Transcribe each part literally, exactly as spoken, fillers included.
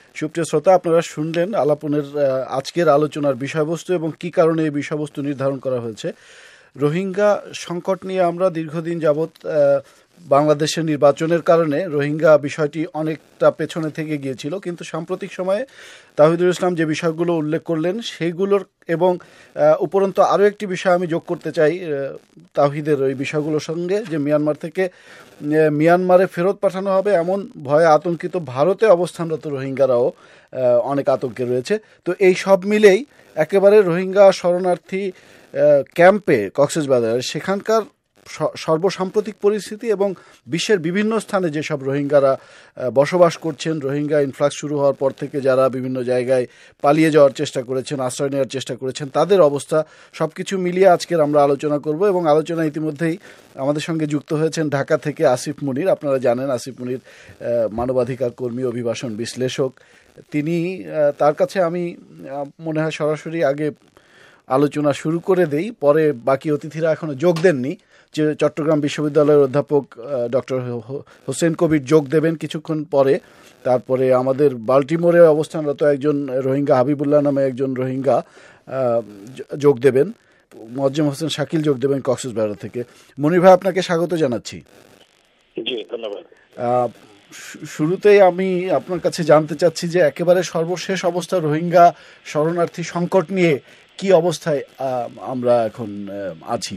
সুপ্রিয় শ্রোতা, আপনারা শুনলেন আলাপনের আজকের আলোচনার বিষয়বস্তু এবং কী কারণে এই বিষয়বস্তু নির্ধারণ করা হয়েছে। রোহিঙ্গা সংকট নিয়ে আমরা দীর্ঘদিন যাবৎ বাংলাদেশের নির্বাচনের কারণে রোহিঙ্গা বিষয়টি অনেকটা পেছনে থেকে গিয়েছিল, কিন্তু সাম্প্রতিক সময়ে তাহিদুল ইসলাম যে বিষয়গুলো উল্লেখ করলেন সেইগুলোর এবং উপরন্তু আরও একটি বিষয় আমি যোগ করতে চাই তাহিদের ওই বিষয়গুলোর সঙ্গে, যে মিয়ানমার থেকে মিয়ানমারে ফেরত পাঠানো হবে এমন ভয়ে আতঙ্কিত ভারতে অবস্থানরত রোহিঙ্গারাও অনেক আতঙ্কে রয়েছে। তো এই সব মিলেই একেবারে রোহিঙ্গা শরণার্থী ক্যাম্পে কক্সবাজার সেখানকার সর্বসাম্প্রতিক পরিস্থিতি এবং বিশ্বের বিভিন্ন স্থানে যেসব রোহিঙ্গারা বসবাস করছেন, রোহিঙ্গা ইনফ্লাক্স শুরু হওয়ার পর থেকে যারা বিভিন্ন জায়গায় পালিয়ে যাওয়ার চেষ্টা করেছেন, আশ্রয় নেওয়ার চেষ্টা করেছেন, তাদের অবস্থা সব কিছু মিলিয়ে আজকের আমরা আলোচনা করব। এবং আলোচনা ইতিমধ্যেই আমাদের সঙ্গে যুক্ত হয়েছেন ঢাকা থেকে আসিফ মুনির। আপনারা জানেন আসিফ মুনির মানবাধিকার কর্মী, অভিবাসন বিশ্লেষক। তিনি তার কাছে আমি মনে হয় সরাসরি আগে আলোচনা শুরু করে দেই, পরে বাকি অতিথিরা এখনো যোগ দেননি। যে চট্টগ্রাম বিশ্ববিদ্যালয়ের অধ্যাপক ডক্টর হোসেন কবির যোগ দেবেন কিছুক্ষণ পরে। তারপরে আমাদের বাল্টিমোরে অবস্থানরত একজন রোহিঙ্গা, হাবিবুল্লাহ নামে একজন রোহিঙ্গা যোগ দেবেন। মোয়াজ্জেম হোসেন শাকিল যোগ দেবেন কক্সবাজার থেকে। মনির ভাই, আপনাকে স্বাগত জানাচ্ছি। জি, ধন্যবাদ। শুরুতেই আমি আপনার কাছে জানতে চাচ্ছি যে একেবারে সর্বশেষ অবস্থা রোহিঙ্গা শরণার্থী সংকট নিয়ে কি অবস্থায় আমরা এখন আছি?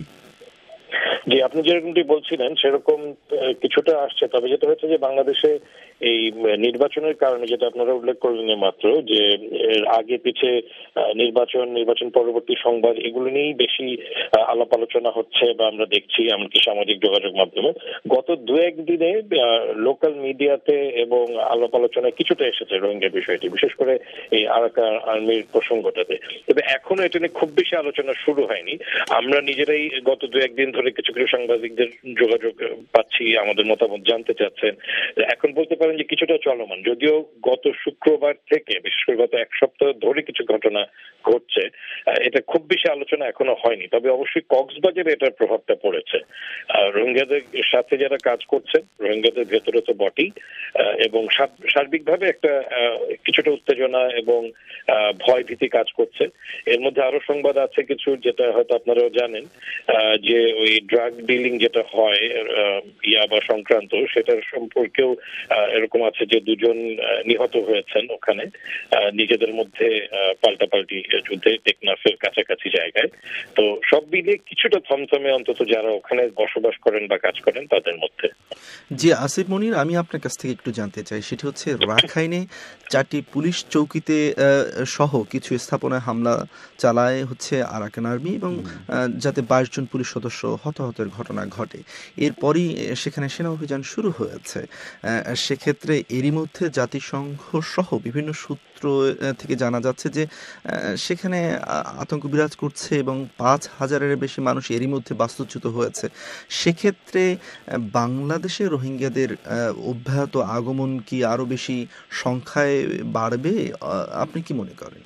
জি, আপনি যেরকমটি বলছিলেন সেরকম কিছুটা আসছে, তবে যেটা হচ্ছে যে বাংলাদেশে এই নির্বাচনের কারণে, যেটা আপনারা উল্লেখ করলেন মাত্র, যে আগে পিছে নির্বাচন, নির্বাচন পরবর্তী সংবাদ, এগুলো নিয়েই বেশি আলাপ আলোচনা হচ্ছে বা আমরা দেখছি এমনকি সামাজিক যোগাযোগ মাধ্যমে। গত দু একদিনে লোকাল মিডিয়াতে এবং আলাপ আলোচনায় কিছুটা এসেছে রোহিঙ্গা বিষয়টি, বিশেষ করে এই আরাকান আর্মির প্রসঙ্গটাতে। তবে এখনো এটা নিয়ে খুব বেশি আলোচনা শুরু হয়নি। আমরা নিজেরাই গত দু একদিন ধরে কিছু কিছু সাংবাদিকদের যোগাযোগ পাচ্ছি, আমাদের মতামত জানতে চাচ্ছেন। এখন বলতে পারেন যে কিছুটা চলমান, যদিও গত শুক্রবার থেকে বিশেষ করে গত এক সপ্তাহ ধরে কিছু ঘটনা ঘটছে, এটা খুব বেশি আলোচনা এখনো হয়নি। তবে অবশ্যই কক্সবাজারে এটার প্রভাবটা পড়েছে। রোহিঙ্গাদের সাথে যারা কাজ করছে, রোহিঙ্গাদের ভেতরে তো বটেই, এবং সার্বিকভাবে একটা কিছুটা উত্তেজনা এবং ভয় ভীতি কাজ করছে। এর মধ্যে আরো সংবাদ আছে কিছু, যেটা হয়তো আপনারাও জানেন, যে ওই ড্রাগ ডিলিং যেটা হয় ইয়াবা সংক্রান্ত, সেটার সম্পর্কেও এরকম আছে যে দুজন নিহত হয়েছেন ওখানে নিজেদের মধ্যে পাল্টাপাল্টি যুদ্ধে টেকনাফের কাছাকাছি জায়গায়। তো সব মিলিয়ে কিছুটা থমথমে অন্তত যারা ওখানে বসবাস করেন বা কাজ করেন তাদের মধ্যে। জি আসিফ মনির, আমি আপনার কাছ থেকে একটু জানতে চাই, সেটি হচ্ছে রাখাইনে চারটি পুলিশ চৌকিতে সহ কিছু স্থাপনায় হামলা চালায় হচ্ছে আরাকান আর্মি, এবং যাতে বাইশ জন পুলিশ সদস্য হতাহতের ঘটনা ঘটে। এরপরই সেখানে সেনা অভিযান শুরু হয়েছে। সেক্ষেত্রে এরই মধ্যে জাতিসংঘ সহ বিভিন্ন সূত্র থেকে জানা যাচ্ছে যে সেখানে আতঙ্ক বিরাজ করছে এবং পাঁচ হাজারের বেশি মানুষ এরই মধ্যে বাস্তুচ্যুত হয়েছে। সেক্ষেত্রে বাংলাদেশে রোহিঙ্গাদের অব্যাহত আগমন কি আরো বেশি সংখ্যায় বাড়বে? আপনি কি মনে করেন?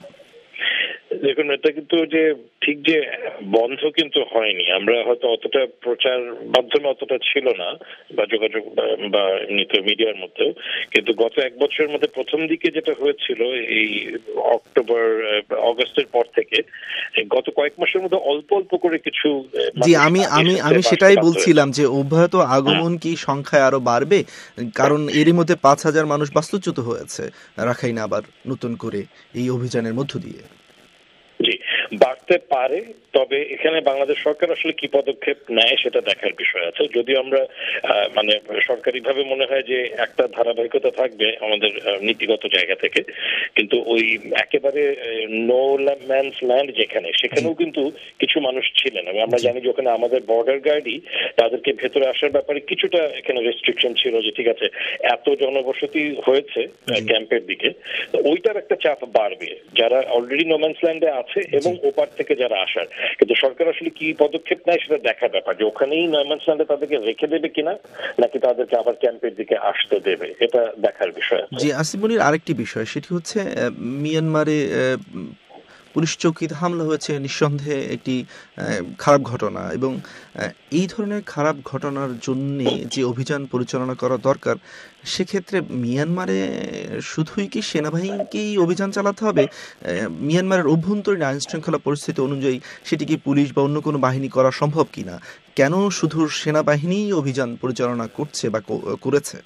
দেখুন, এটা কিন্তু যে ঠিক যে বন্ধ কিন্তু হয়নি। আমরা হয়তো অতটা প্রচার মাধ্যমে অতটা ছিল না বা যোগাযোগ বা এমনিতে মিডিয়ার মধ্যেও, কিন্তু গত এক বছরের মধ্যে প্রথম দিকে যেটা হয়েছিল এই অক্টোবর অগস্টের পর থেকে গত কয়েক মাসের মধ্যে অল্প অল্প করে কিছু। জি, আমি আমি আমি সেটাই বলছিলাম যে অব্যাহত আগমন কি সংখ্যায় আরো বাড়বে? কারণ এরই মধ্যে পাঁচ হাজার মানুষ বাস্তুচ্যুত হয়েছে রাখাইনে আবার নতুন করে এই অভিযানের মধ্য দিয়ে। জি, বাড়তে পারে, তবে এখানে বাংলাদেশ সরকার আসলে কি পদক্ষেপ নেয় সেটা দেখার বিষয় আছে। যদিও আমরা মানে সরকারিভাবে মনে হয় যে একটা ধারাবাহিকতা থাকবে আমাদের নীতিগত জায়গা থেকে, কিন্তু ওই একেবারে নো ম্যানস ল্যান্ড যেখানে, সেখানেও কিন্তু কিছু মানুষ ছিলেন। এবং আমরা জানি যে ওখানে আমাদের বর্ডার গার্ডই তাদেরকে ভেতরে আসার ব্যাপারে কিছুটা এখানে রেস্ট্রিকশন ছিল, যে ঠিক আছে এত জনবসতি হয়েছে ক্যাম্পের দিকে, ওইটার একটা চাপ বাড়বে যারা অলরেডি নো ম্যানস ল্যান্ডে আছে এবং ওপার থেকে যারা আসার। কিন্তু সরকার আসলে কি পদক্ষেপ নেয় সেটা দেখার ব্যাপার, যে ওখানেই নয়মানস্ল্যান্ডে তাদেরকে রেখে দেবে কিনা, নাকি তাদেরকে আবার ক্যাম্পের দিকে আসতে দেবে, এটা দেখার বিষয়। জি আসিফ মনির, আরেকটি বিষয় সেটি হচ্ছে মিয়ানমারে পুলিশ চৌকিতে হামলা হয়েছে নিঃসন্দেহে একটি খারাপ ঘটনা, এবং এই ধরনের খারাপ ঘটনার জন্য যে অভিযান পরিচালনা করা দরকার, সেক্ষেত্রে মিয়ানমারে শুধুই কি সেনাবাহিনীকেই অভিযান চালাতে হবে? মিয়ানমারের অভ্যন্তরীণ আইন শৃঙ্খলা পরিস্থিতি অনুযায়ী সেটি কি পুলিশ বা অন্য কোনো বাহিনী করা সম্ভব কিনা? কেন শুধু সেনাবাহিনী অভিযান পরিচালনা করছে বা করেছে?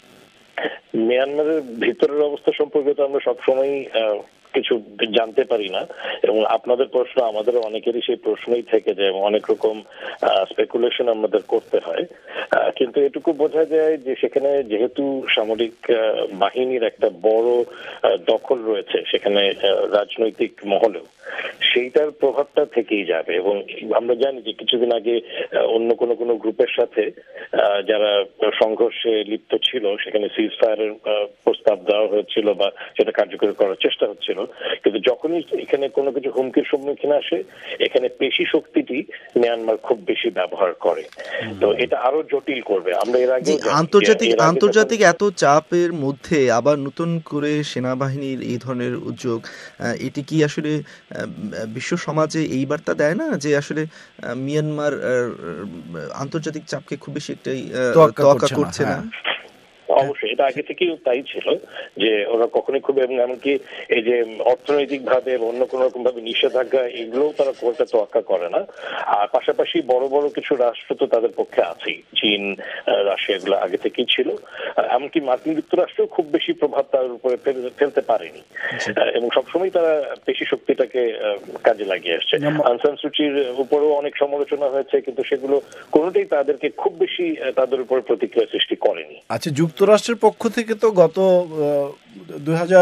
মিয়ানমারের ভিতরের অবস্থা সম্পর্কে তো আমরা সবসময় কিছু জানতে পারি না, এবং আপনাদের প্রশ্ন আমাদের অনেকেরই সেই প্রশ্নই থেকে যায়, অনেক রকম স্পেকুলেশন আমাদের করতে হয়। কিন্তু এটুকু বোঝা যায় যে সেখানে যেহেতু সামরিক বাহিনীর একটা বড় দখল রয়েছে সেখানে রাজনৈতিক মহলেও, সেইটার প্রভাবটা থেকেই যাবে। এবং আমরা জানি যে কিছুদিন আগে অন্য কোনো কোনো গ্রুপের সাথে যারা সংঘর্ষে লিপ্ত ছিল সেখানে সিজ ফায়ারের প্রস্তাব দেওয়া হয়েছিল বা সেটা কার্যকরী করার চেষ্টা হচ্ছিল, কিন্তু যখনই এখানে কোনো কিছু হুমকির সম্মুখীন আসে এখানে পেশি শক্তিটি মিয়ানমার খুব বেশি ব্যবহার করে, তো এটা আরো জটিল করবে। আমরা এর আগে আন্তর্জাতিক আন্তর্জাতিক এত চাপের মধ্যে আবার নতুন করে সেনাবাহিনীর এই ধরনের উদ্যোগ, এটি কি আসলে বিশ্ব সমাজে এই বার্তা দেয় না যে আসলে মিয়ানমার আন্তর্জাতিক চাপকে খুব বেশি একটাই তোয়াক্কা করছে না? অবশ্যই এটা আগে থেকেই তাই ছিল যে ওরা কখনোই খুব, এবং এমনকি এই যে অর্থনৈতিক ভাবে অন্য কোন রকম ভাবে নিষেধাজ্ঞা এগুলোও তারা খুব একটা তোয়াক্কা করে না। আর পাশাপাশি বড় বড় কিছু রাষ্ট্র তো তাদের পক্ষে আছেই, চীন, রাশিয়া, এগুলো আগে থেকেই ছিল। এমনকি মার্কিন যুক্তরাষ্ট্র খুব বেশি প্রভাব তার উপরে ফেলতে পারেনি, এবং সবসময় তারা পেশি শক্তিটাকে কাজে লাগিয়ে আসছে। আং সান সুচির উপরেও অনেক সমালোচনা হয়েছে, কিন্তু সেগুলো কোনোটাই তাদেরকে খুব বেশি তাদের উপরে প্রতিক্রিয়া সৃষ্টি করেনি। আচ্ছা, যুক্তরাষ্ট্রের পক্ষ থেকে তো গত দুই হাজার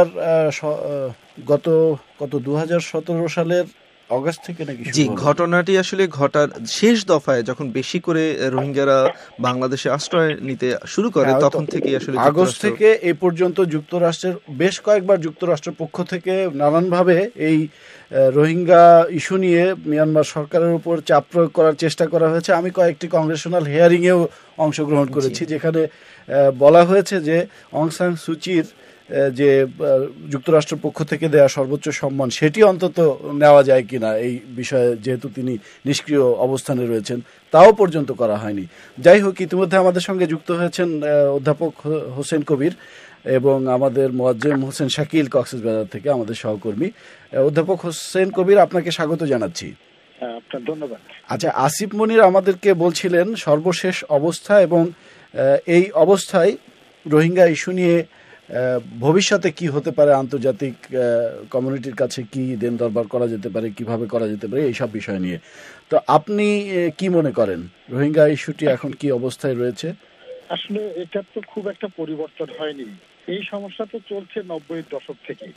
গত কত দু হাজার সতেরো সালের অগাস্ট থেকে নাকি জি ঘটনাটি আসলে ঘটার শেষ দফায় যখন বেশি করে রোহিঙ্গারা বাংলাদেশে আশ্রয় নিতে শুরু করে তখন থেকে আসলে আগস্ট থেকে এই পর্যন্ত যুক্তরাষ্ট্রের বেশ কয়েকবার যুক্তরাষ্ট্রের পক্ষ থেকে নানানভাবে এই রোহিঙ্গা ইস্যু নিয়ে মিয়ানমার সরকারের উপর চাপ প্রয়োগ করার চেষ্টা করা হয়েছে। আমি কয়েকটি কংগ্রেশনাল হিয়ারিংয়েও অংশগ্রহণ করেছি, যেখানে বলা হয়েছে যে অং সান সুচির যে যুক্তরাষ্ট্রের পক্ষ থেকে দেয়া সর্বোচ্চ সম্মান সেটি অন্তত নেওয়া যায় কিনা এই বিষয়ে, যেহেতু তিনি নিষ্ক্রিয় অবস্থানে রয়েছেন, তাও পর্যন্ত করা হয়নি। যাই হোক, ইতিমধ্যে আমাদের সঙ্গে যুক্ত হয়েছেন অধ্যাপক হোসেন কবির এবং আমাদের মোয়াজ্জেম হোসেন শাকিল কক্সবাজার থেকে, আমাদের সহকর্মী। অধ্যাপক হোসেন কবির, আপনাকে স্বাগত জানাচ্ছি। আপনার ধন্যবাদ। আচ্ছা, আসিফ মনির আমাদেরকে বলছিলেন সর্বশেষ অবস্থা, এবং এই অবস্থায় রোহিঙ্গা ইস্যু নিয়ে ভবিষ্যতে কি হতে পারে, আন্তর্জাতিক কমিউনিটির কাছে কি দেন দরবার করা যেতে পারে, কিভাবে করা যেতে পারে, এইসব বিষয় নিয়ে। তো আপনি কি মনে করেন রোহিঙ্গা ইস্যুটি এখন কি অবস্থায় রয়েছে? আসলে এটা তো খুব একটা পরিবর্তন হয়নি, এই সমস্যা তো চলছে নব্বইয়ের দশক থেকে।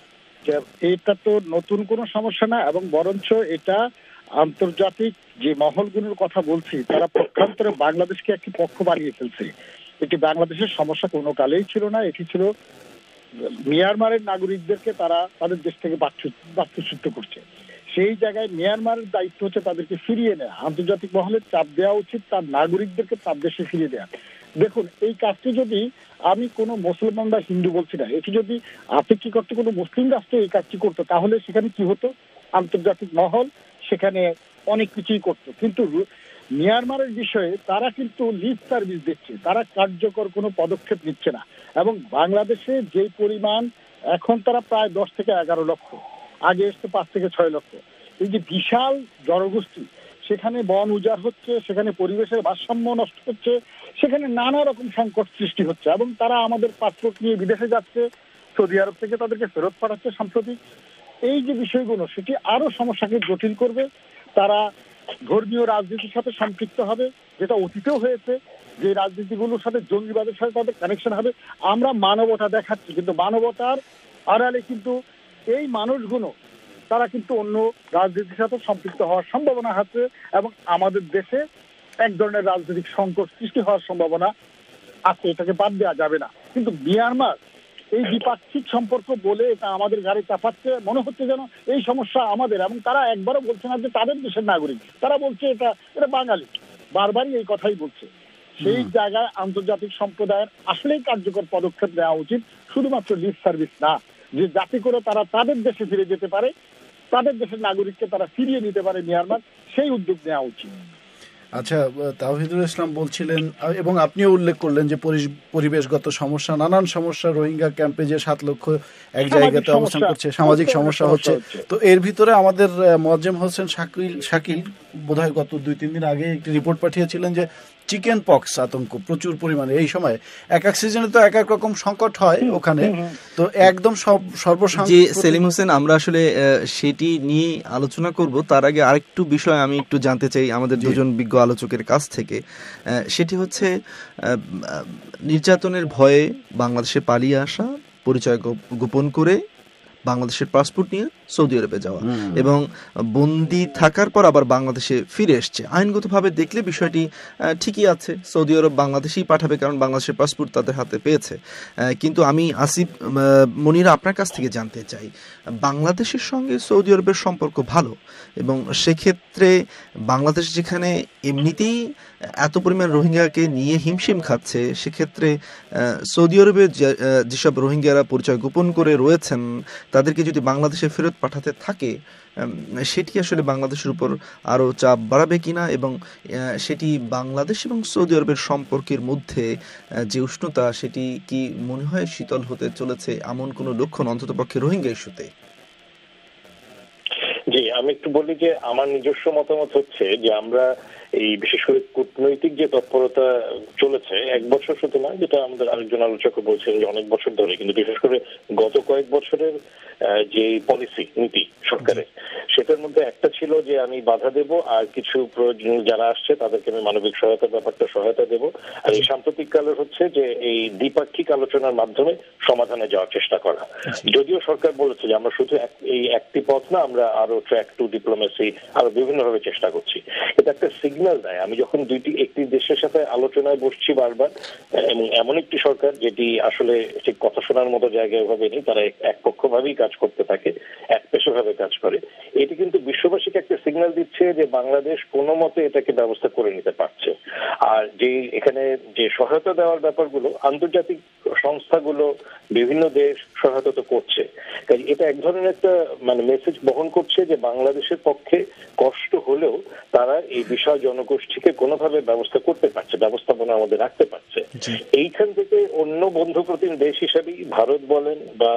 এটা তো নতুন কোনো সমস্যা না, এবং বরঞ্চ এটা আন্তর্জাতিক যে মহলগুলোর কথা বলছি তারা পক্ষান্তরে বাংলাদেশকে একটি পক্ষ বানিয়ে ফেলছে। এটি বাংলাদেশের সমস্যা কোনো কালেই ছিল না, এটি ছিল মিয়ানমারের নাগরিকদেরকে তারা তাদের দেশ থেকে বাস্তুচ্যুত করছে। সেই জায়গায় মিয়ানমারের দায়িত্ব হচ্ছে তাদেরকে ফিরিয়ে নেওয়া, আন্তর্জাতিক মহলে চাপ দেওয়া উচিত তার নাগরিকদেরকে তার দেশে ফিরিয়ে দেওয়া। দেখুন, এই কাজটি যদি, আমি কোনো মুসলমান বা হিন্দু বলছি না, এটি যদি আপেক্ষিক অর্থে কোনো মুসলিম রাষ্ট্র এই কাজটি করতো তাহলে সেখানে কি হতো, আন্তর্জাতিক মহল সেখানে অনেক কিছুই করতো। কিন্তু মিয়ানমারের বিষয়ে তারা কিন্তু লিপ সার্ভিস দিচ্ছে, তারা কার্যকর কোনো পদক্ষেপ নিচ্ছে না। এবং বাংলাদেশে যে পরিমাণ এখন তারা প্রায় দশ থেকে এগারো লক্ষ, আগে এসছে পাঁচ থেকে ছয় লক্ষ, এই যে বিশাল জনগোষ্ঠী, সেখানে বন উজাড় হচ্ছে, সেখানে পরিবেশের ভারসাম্য নষ্ট হচ্ছে, সেখানে নানা রকম সংকট সৃষ্টি হচ্ছে, এবং তারা আমাদের পাসপোর্ট নিয়ে বিদেশে যাচ্ছে, সৌদি আরব থেকে তাদেরকে ফেরত পাঠাচ্ছে সাম্প্রতিক। এই যে বিষয়গুলো সেটি আরো সমস্যাকে জটিল করবে। তারা ধর্মীয় রাজনীতির সাথে সম্পৃক্ত হবে, যেটা অতীতেও হয়েছে, যে রাজনীতিগুলোর সাথে জঙ্গিবাদের সাথে তাদের কানেকশন হবে। আমরা মানবতা দেখাচ্ছি, কিন্তু মানবতার আড়ালে কিন্তু এই মানুষগুলো তারা কিন্তু অন্য রাজনীতির সাথে সম্পৃক্ত হওয়ার সম্ভাবনা আছে, এবং আমাদের দেশে এক ধরনের রাজনৈতিক সংকট সৃষ্টি হওয়ার সম্ভাবনা আছে, এটাকে বাদ দেওয়া যাবে না। কিন্তু মিয়ানমার এই দ্বিপাক্ষিক সম্পর্ক বলে এটা আমাদের ঘাড়ে চাপাচ্ছে, মনে হচ্ছে যেন এই সমস্যা আমাদের, এবং তারা একবারও বলছে না যে তাদের দেশের নাগরিক, তারা বলছে এটা এটা বাঙালি, বারবারই এই কথাই বলছে। সেই জায়গায় আন্তর্জাতিক সম্প্রদায়ের আসলেই কার্যকর পদক্ষেপ নেওয়া উচিত, শুধুমাত্র লিপ সার্ভিস না, যে যাতে করে তারা তাদের দেশে ফিরে যেতে পারে তাদের দেশের নাগরিককে তারা ফিরিয়ে নিতে পারে মিয়ানমার, সেই উদ্যোগ নেওয়া উচিত। আচ্ছা, তাওহিদুল ইসলাম বলছিলেন এবং আপনিও উল্লেখ করলেন যে পরিবেশগত সমস্যা, নানান সমস্যা, রোহিঙ্গা ক্যাম্পে যে সাত লক্ষ এক জায়গাতে অবস্থান করছে, সামাজিক সমস্যা হচ্ছে। তো এর ভিতরে আমাদের মোয়াজ্জেম হোসেন শাকিল শাকিল বোধহয় গত দুই তিন দিন আগে একটি রিপোর্ট পাঠিয়েছিলেন যে চিকেন পক্স আতঙ্ক প্রচুর পরিমাণে এই সময়, এক এক সিজনে তো এক এক রকম সংকট হয় ওখানে, তো একদম সব সর্বসাধারণ। সেলিম হোসেন, আমরা আসলে সেটি নিয়ে আলোচনা করব, তার আগে আরেকটু বিষয় আমি একটু জানতে চাই আমাদের দুজন বিজ্ঞ আলোচকের কাছ থেকে। সেটি হচ্ছে নির্যাতনের ভয়ে বাংলাদেশে পালিয়ে আসা, পরিচয় গোপন করে বাংলাদেশের পাসপোর্ট নিয়ে সৌদি আরবে যাওয়া এবং বন্দি থাকার পর আবার বাংলাদেশে ফিরে এসছে। আইনগতভাবে দেখলে বিষয়টি ঠিকই আছে, সৌদি আরব বাংলাদেশেই পাঠাবে কারণ বাংলাদেশের পাসপোর্ট তাদের হাতে পেয়েছে। কিন্তু আমি আসিফ মনিরা আপনার কাছ থেকে জানতে চাই, বাংলাদেশের সঙ্গে সৌদি আরবের সম্পর্ক ভালো এবং সেক্ষেত্রে বাংলাদেশ যেখানে এমনিতেই এত পরিমাণ রোহিঙ্গাকে নিয়ে হিমশিম খাচ্ছে, সেক্ষেত্রে সৌদি আরবে যেসব রোহিঙ্গারা পরিচয় গোপন করে রয়েছেন তাদেরকে যদি বাংলাদেশে ফেরত পাঠাতে থাকে, সেটি আসলে বাংলাদেশের উপর আরও চাপ বাড়াবে কিনা এবং সেটি বাংলাদেশ এবং সৌদি আরবের সম্পর্কের মধ্যে যে উষ্ণতা, সেটি কি মনে হয় শীতল হতে চলেছে এমন কোনো লক্ষণ অন্ততপক্ষে রোহিঙ্গা ইস্যুতে? জি, আমি একটু বলি যে আমার নিজস্ব মতামত হচ্ছে যে আমরা এই বিশেষ করে কূটনৈতিক যে তৎপরতা চলেছে এক বছর শুধু না, যেটা আমাদের আরেকজন আলোচক বলছেন যে অনেক বছর ধরে, কিন্তু বিশেষ করে গত কয়েক বছরের যে পলিসি নীতি সরকারের, সেটার মধ্যে একটা ছিল যে আমি বাধা দেব আর কিছু প্রয়োজন যারা আসছে তাদেরকে আমি মানবিক সহায়তার ব্যাপারটা সহায়তা দেব, আর এই সাম্প্রতিক কালের হচ্ছে যে এই দ্বিপাক্ষিক আলোচনার মাধ্যমে সমাধানে যাওয়ার চেষ্টা করা। যদিও সরকার বলেছে যে আমরা শুধু এই একটি পথ না, আমরা আরো ট্র্যাক টু ডিপ্লোমেসি আরো বিভিন্ন ভাবে চেষ্টা করছি। এটা একটা সিগন্যাল দেয়, আমি যখন দুইটি একটি দেশের সাথে আলোচনায় বসছি বারবার, এবং এমন একটি সরকার যেটি আসলে ঠিক কথা শোনার মতো জায়গায় ভাবে নেই, তারা একপক্ষ ভাবেই কাজ করতে থাকে, এক পেশা ভাবে কাজ করে, এটি কিন্তু বিশ্ববাসীকে একটা সিগন্যাল দিচ্ছে যে বাংলাদেশ কোনো মতে এটাকে ব্যবস্থা করে নিতে পারছে। আর যে এখানে যে সহায়তা দেওয়ার ব্যাপারগুলো আন্তর্জাতিক সংস্থাগুলো বিভিন্ন দেশ সহায়তা তো করছে, কাজে এটা এক ধরনের একটা মানে মেসেজ বহন করছে যে বাংলাদেশের পক্ষে কষ্ট হলেও তারা এই বিশাল জনগোষ্ঠীকে কোনোভাবে ব্যবস্থা করতে পারছে, ব্যবস্থাপনা আমাদের রাখতে পারছে। এইখান থেকে অন্য বন্ধু প্রতিম দেশ হিসেবেই ভারত বলেন বা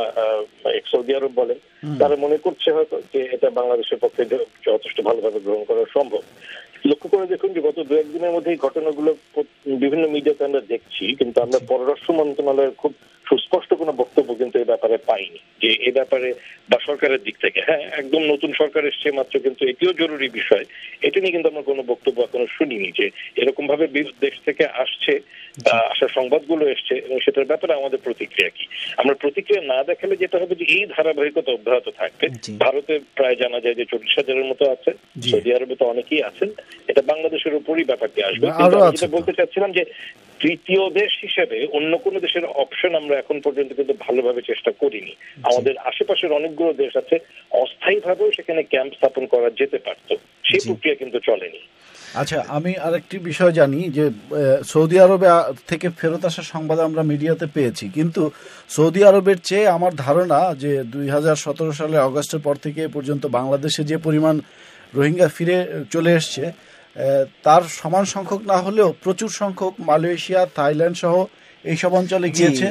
সৌদি আরব বলেন, তারা মনে করছে হয়তো যে এটা বাংলাদেশের পক্ষে যথেষ্ট ভালোভাবে গ্রহণ করা সম্ভব। লক্ষ্য করে দেখুন যে গত দু একদিনের মধ্যে এই ঘটনাগুলো বিভিন্ন মিডিয়াতে আমরা দেখছি, কিন্তু আমরা পররাষ্ট্র মন্ত্রণালয়ের খুব সুস্পষ্ট কোনো বক্তব্য কিন্তু এই ব্যাপারে পাইনি যে এ ব্যাপারে বা সরকারের দিক থেকে। হ্যাঁ, একদম নতুন সরকার এসছে মাত্র, কিন্তু এটিও জরুরি বিষয়, এটা নিয়ে কিন্তু আমরা কোনো বক্তব্য এখনো শুনিনি যে এরকম ভাবে দেশ থেকে আসছে বা আসার সংবাদগুলো এসছে এবং সেটার ব্যাপারে আমাদের প্রতিক্রিয়া কি। আমরা প্রতিক্রিয়া না দেখালে যেটা হবে যে এই ধারাবাহিকতা অব্যাহত থাকবে। ভারতে প্রায় জানা যায় যে চল্লিশ হাজারের মতো আছে, সৌদি আরবে তো অনেকেই আছেন, এটা বাংলাদেশের উপরই ব্যাপারটি আসবে। কিন্তু আমি যেটা বলতে চাচ্ছিলাম যে তৃতীয় দেশ হিসেবে অন্য কোন দেশের অপশন আমরা এখন পর্যন্ত কিন্তু ভালোভাবে চেষ্টা করিনি। আমাদের আশেপাশের অনেকগুলো দেশ আছে, অস্থায়ীভাবেও সেখানে ক্যাম্প স্থাপন করা যেতে পারত, সেই প্রক্রিয়া কিন্তু চলেনি। আচ্ছা, আমি আরেকটি বিষয় জানি যে সৌদি আরবে থেকে ফেরত আসার সংবাদ আমরা মিডিয়াতে পেয়েছি, কিন্তু সৌদি আরবের চেয়ে আমার ধারণা যে দুই হাজার সতেরো সালের অগস্টের পর থেকে এ পর্যন্ত বাংলাদেশে যে পরিমাণ রোহিঙ্গা ফিরে চলে এসছে তার সমান সংখ্যক না হলেও প্রচুর সংখ্যক মালয়েশিয়া, থাইল্যান্ড সহ এইসব অঞ্চলে গিয়েছে।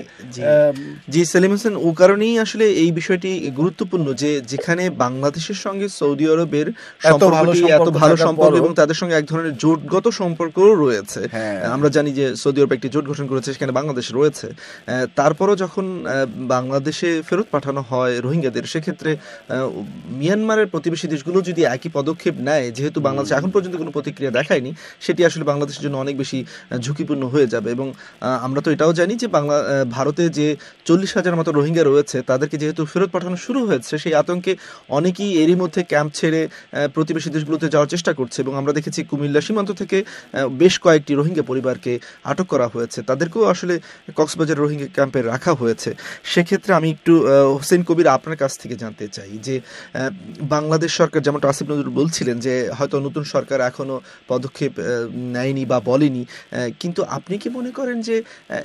জি সেলিম হোসেন, ও কারণেই আসলে এই বিষয়টি গুরুত্বপূর্ণ যে যেখানে বাংলাদেশের সঙ্গে সৌদি আরবের এত ভালো সম্পর্ক এবং তাদের সঙ্গে এক ধরনের জোটগত সম্পর্কও রয়েছে। আমরা জানি যে সৌদি আরব একটি জোট গঠন করেছে, সেখানে বাংলাদেশ রয়েছে। তারপরও যখন বাংলাদেশে ফেরত পাঠানো হয় রোহিঙ্গাদের, সেক্ষেত্রে মিয়ানমারের প্রতিবেশী দেশগুলো যদি একই পদক্ষেপ নেয়, যেহেতু বাংলাদেশ এখন পর্যন্ত কোনো প্রতিক্রিয়া দেখায়নি, সেটি আসলে বাংলাদেশের জন্য অনেক বেশি ঝুঁকিপূর্ণ হয়ে যাবে। এবং আমরা তো এটাও জানি যে বাংলা ভারতে যে চল্লিশ হাজার মতো রোহিঙ্গা রয়েছে তাদেরকে যেহেতু ফেরত পাঠানো শুরু হয়েছে, সেই আতঙ্কে অনেকেই এরই মধ্যে ক্যাম্প ছেড়ে প্রতিবেশী দেশগুলোতে যাওয়ার চেষ্টা করছে। এবং আমরা দেখেছি কুমিল্লা সীমান্ত থেকে বেশ কয়েকটি রোহিঙ্গা পরিবারকে আটক করা হয়েছে, তাদেরকেও আসলে কক্সবাজার রোহিঙ্গা ক্যাম্পে রাখা হয়েছে। সেক্ষেত্রে আমি একটু হোসেন কবির আপনার কাছ থেকে জানতে চাই যে বাংলাদেশ সরকার, যেমনটা আসিফ নজরুল বলছিলেন যে হয়তো নতুন সরকার এখনো পদক্ষেপ নেয়নি বা বলেনি, কিন্তু আপনি কি মনে করেন যে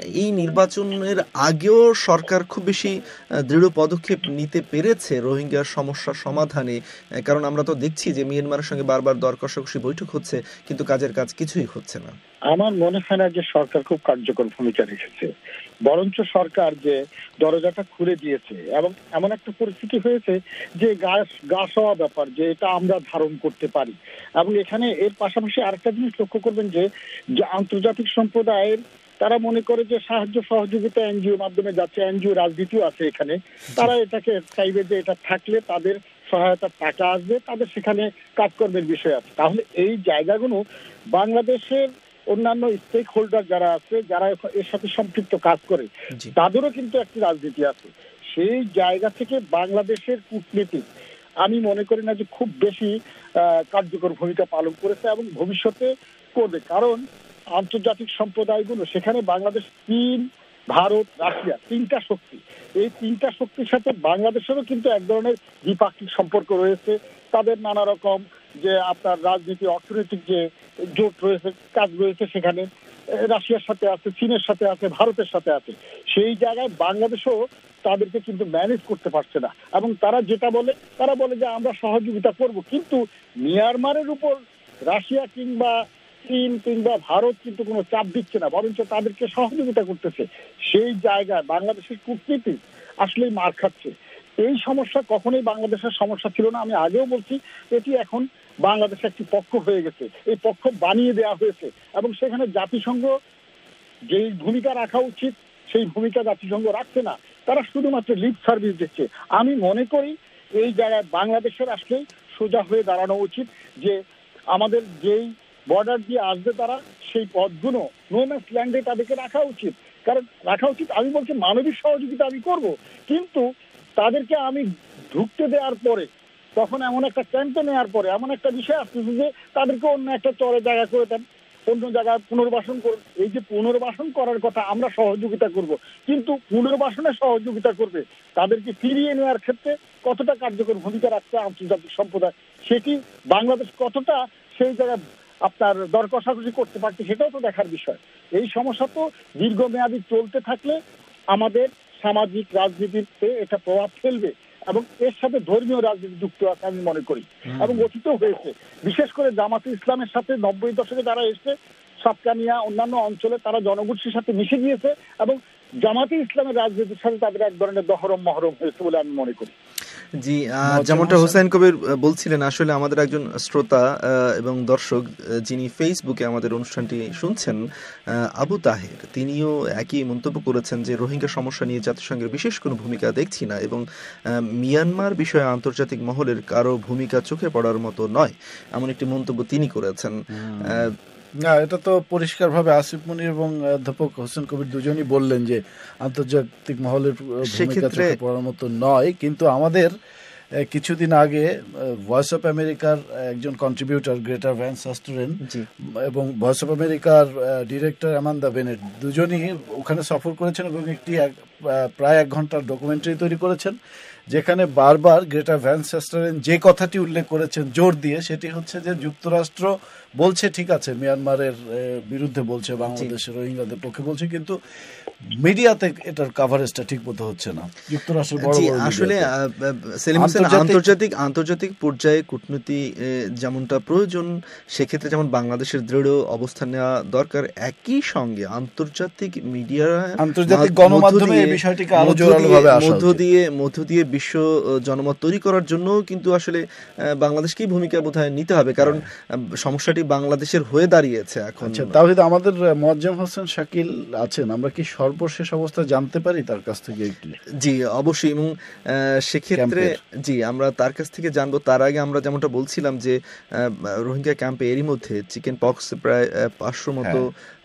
এই নির্বাচনের আগেও সরকার খুব বেশি দৃঢ় পদক্ষেপ নিতে পেরেছে রোহিঙ্গার সমস্যা সমাধানে? কারণ আমরা তো দেখছি যে মিয়ানমারের সঙ্গে বারবার দর কষাকষি বৈঠক হচ্ছে, কিন্তু কাজের কাজ কিছুই হচ্ছে না। আমার মনে হয় না যে সরকার খুব কার্যকর ভূমিকা রেখেছে, বরঞ্চ সরকার যে দরজাটা খুলে দিয়েছে এবং এমন একটা পরিস্থিতি হয়েছে যে গা সওয়া ব্যাপার, যে এটা আমরা ধারণ করতে পারি। এবং এখানে এর পাশাপাশি আরেকটা জিনিস লক্ষ্য করবেন যে আন্তর্জাতিক সম্প্রদায়ের তারা মনে করে যে সাহায্য সহযোগিতা এনজিওর মাধ্যমে যাচ্ছে, এনজিও রাজনীতিও আছে এখানে, তারা এটাকে চাইবে যে এটা থাকলে তাদের সহায়তার টাকা আসবে, তাদের সেখানে কাজকর্মের বিষয় আছে। তাহলে এই জায়গাগুলো বাংলাদেশের অন্যান্য স্টেক হোল্ডার যারা আছে, যারা এর সাথে সম্পৃক্ত কাজ করে, তাদেরও কিন্তু একটি রাজনীতি আছে। সেই জায়গা থেকে বাংলাদেশের কূটনীতি আমি মনে করি না যে খুব বেশি কার্যকর ভূমিকা পালন করেছে এবং ভবিষ্যতে করবে। কারণ আন্তর্জাতিক সম্প্রদায়গুলো সেখানে বাংলাদেশ, চীন, ভারত, রাশিয়া, তিনটা শক্তি, এই তিনটা শক্তির সাথে বাংলাদেশেরও কিন্তু এক ধরনের দ্বিপাক্ষিক সম্পর্ক রয়েছে। তাদের নানা রকম যে আপনার রাজনীতি, অর্থনৈতিক যে জোট রয়েছে, কাজ রয়েছে, সেখানে রাশিয়ার সাথে আছে, চীনের সাথে আছে, ভারতের সাথে আছে। সেই জায়গায় বাংলাদেশও তাদেরকে কিন্তু ম্যানেজ করতে পারছে না এবং তারা যেটা বলে, তারা বলে যে আমরা সহযোগিতা করব, কিন্তু মিয়ানমারের উপর রাশিয়া কিংবা চীন কিংবা ভারত কিন্তু কোনো চাপ দিচ্ছে না, বরঞ্চ তাদেরকে সহযোগিতা করতেছে। সেই জায়গায় বাংলাদেশের কূটনীতি আসলেই মার খাচ্ছে। এই সমস্যা কখনোই বাংলাদেশের সমস্যা ছিল না। আমি আগেও বলছি, এটি এখন বাংলাদেশের একটি পক্ষ হয়ে গেছে, এই পক্ষ বানিয়ে দেওয়া হয়েছে এবং সেখানে জাতিসংঘ যেই ভূমিকা রাখা উচিত সেই ভূমিকা জাতিসংঘ রাখছে না, তারা শুধুমাত্র লিপ সার্ভিস দিচ্ছে। আমি মনে করি এই জায়গায় বাংলাদেশের আসলেই সোজা হয়ে দাঁড়ানো উচিত যে আমাদের যেই বর্ডার দিয়ে আসবে তারা, সেই পথগুলো নো ম্যাচ ল্যান্ডে তাদেরকে রাখা উচিত। কারণ রাখা উচিত, আমি বলছি মানবিক সহযোগিতা আমি করব, কিন্তু তাদেরকে আমি ঢুকতে দেওয়ার পরে, তখন এমন একটা ক্যাম্পে নেওয়ার পরে এমন একটা বিষয় আসতেছে যে তাদেরকে অন্য একটা চরে জায়গা করে দেন, অন্য জায়গায় পুনর্বাসন করুন। এই যে পুনর্বাসন করার কথা, আমরা সহযোগিতা করব, কিন্তু পুনর্বাসনে সহযোগিতা করবে তাদেরকে ফিরিয়ে নেওয়ার ক্ষেত্রে কতটা কার্যকর ভূমিকা রাখছে আন্তর্জাতিক সম্প্রদায়, সেটি বাংলাদেশ কতটা সেই জায়গায় আপনার দর কষাকষি করতে পারছে, সেটাও তো দেখার বিষয়। এই সমস্যা তো দীর্ঘমেয়াদী চলতে থাকলে আমাদের সামাজিক রাজনীতিতে এটা প্রভাব ফেলবে এবং এর সাথে ধর্মীয় রাজনীতি যুক্ত আছে আমি মনে করি, এবং অতীতেও হয়েছে। বিশেষ করে জামাতে ইসলামের সাথে নব্বই দশকে যারা এসে সাতকানিয়া অন্যান্য অঞ্চলে তারা জনগোষ্ঠীর সাথে মিশে গিয়েছে এবং জামাতে ইসলামের রাজনীতির সাথে তাদের এক ধরনের দহরম মহরম হয়েছে বলে আমি মনে করি। জি, যেমনটা হোসেন কবির বলছিলেন, আসলে আমাদের একজন শ্রোতা এবং দর্শক যিনি ফেসবুকে আমাদের অনুষ্ঠানটি শুনছেন, আবু তাহের, তিনিও একই মন্তব্য করেছেন যে রোহিঙ্গা সমস্যা নিয়ে জাতিসংঘের বিশেষ কোনো ভূমিকা দেখছি না এবং মিয়ানমার বিষয়ে আন্তর্জাতিক মহলের কারো ভূমিকা চোখে পড়ার মতো নয়, এমন একটি মন্তব্য তিনি করেছেন। না, এটা তো পরিষ্কারভাবে আসিফ মনির এবং অধ্যাপক হোসেন কবির দুজনই বললেন যে আন্তর্জাতিক মহলের ভূমিকা চোখে পড়ার মতো নয়। কিন্তু আমাদের কিছুদিন আগে ভয়েস অফ আমেরিকার একজন কন্ট্রিবিউটর গ্রেটা ভ্যান সাস্টরেন এবং ভয়েস অফ আমেরিকার ডিরেক্টর অ্যামান্ডা বেনেট দুজনই ওখানে সফর করেছেন এবং একটি প্রায় এক ঘন্টার ডকুমেন্টারি তৈরি করেছেন, যেখানে বারবার গ্রেটা ভ্যান সাস্টরেন যে কথাটি উল্লেখ করেছেন জোর দিয়ে, সেটি হচ্ছে যে যুক্তরাষ্ট্র বলছে ঠিক আছে মিয়ানমারের বিরুদ্ধে বলছে, বাংলাদেশের রোহিঙ্গাদের পক্ষে বলছে, কিন্তু মিডিয়াতে এটার কাভারেজটা ঠিক মতো হচ্ছে না যুক্তরাষ্ট্রের বড় বড় আসলে আন্তর্জাতিক আন্তর্জাতিক পর্যায়ে কূটনীতি যেমনটা প্রয়োজন, সেক্ষেত্রে যেমন বাংলাদেশের দৃঢ় অবস্থান নেওয়া দরকার, একই সঙ্গে আন্তর্জাতিক মিডিয়া, আন্তর্জাতিক গণমাধ্যমে এই বিষয়টিকে আরো জোরালোভাবে মধ্য দিয়ে মধ্য দিয়ে বিশ্ব জনমত তৈরি করার জন্য কিন্তু আসলে বাংলাদেশকেই ভূমিকা বোধহয় নিতে হবে, কারণ সমস্যাটি বাংলাদেশের হয়ে দাঁড়িয়েছে এখন। তাওহিদ, আমাদের মোয়াজ্জেম হোসেন শাকিল আছেন, আমরা কি সর্বশেষ অবস্থা জানতে পারি তার কাছ থেকে একটু? জি অবশ্যই, এবং সেক্ষেত্রে জি আমরা তার কাছ থেকে জানবো। তার আগে আমরা যেমনটা বলছিলাম যে রোহিঙ্গা ক্যাম্পে এরই মধ্যে চিকেন পক্স প্রায় পাঁচশো মতো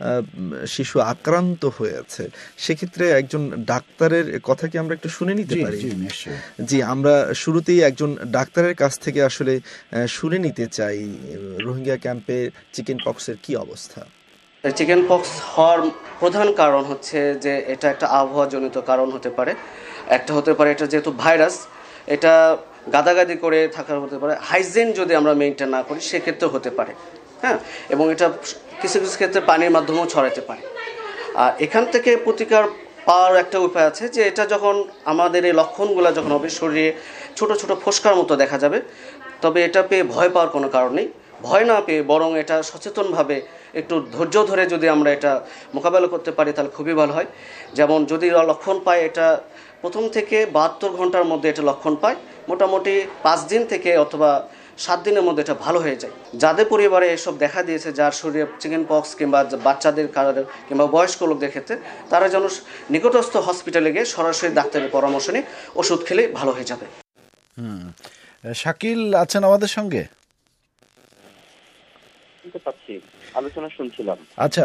শিশু আক্রান্ত হয়েছে। সেক্ষেত্রে একজন ডাক্তারের কথা কি আমরা একটু শুনে নিতে পারি? জি, আমরা শুরুতেই একজন ডাক্তারের কাছ থেকে আসলে শুনে নিতে চাই রোহিঙ্গা ক্যাম্পে চিকেন পক্সের কি অবস্থা। চিকেন পক্স হওয়ার প্রধান কারণ হচ্ছে যে এটা একটা আবহাওয়াজনিত কারণ হতে পারে, একটা হতে পারে এটা যেহেতু ভাইরাস, এটা গাদাগাদি করে থাকার হতে পারে, হাইজিন যদি আমরা মেনটেন না করি সেক্ষেত্রে হতে পারে, হ্যাঁ, এবং এটা কিছু কিছু ক্ষেত্রে পানির মাধ্যমেও ছড়াতে পারে। আর এখান থেকে প্রতিকার পাওয়ার একটা উপায় আছে যে এটা যখন আমাদের এই লক্ষণগুলো যখন হবে শরীরে ছোট ছোট ফোসকার মতো দেখা যাবে, তবে এটা পেয়ে ভয় পাওয়ার কোনো কারণ নেই। ভয় না পেয়ে বরং এটা সচেতনভাবে একটু ধৈর্য ধরে যদি আমরা এটা মোকাবেলা করতে পারি তাহলে খুবই ভালো হয়। যেমন যদি লক্ষণ পায় এটা প্রথম থেকে বাহাত্তর ঘন্টার মধ্যে এটা লক্ষণ পায়, মোটামুটি পাঁচ দিন থেকে অথবা সাত দিনের মধ্যে এটা ভালো হয়ে যায়। যাদের পরিবারে এসব দেখা দিয়েছে, যার শরীরে চিকেন পক্স কিংবা বাচ্চাদের কারণে কিংবা বয়স্ক লোকদের ক্ষেত্রে, তারা যেন নিকটস্থ হসপিটালে গিয়ে সরাসরি ডাক্তারের পরামর্শ নিয়ে ওষুধ খেলে ভালো হয়ে যাবে। হুম, শাকিল আছেন আমাদের সঙ্গে? আলোচনা শুনছিলাম। আচ্ছা,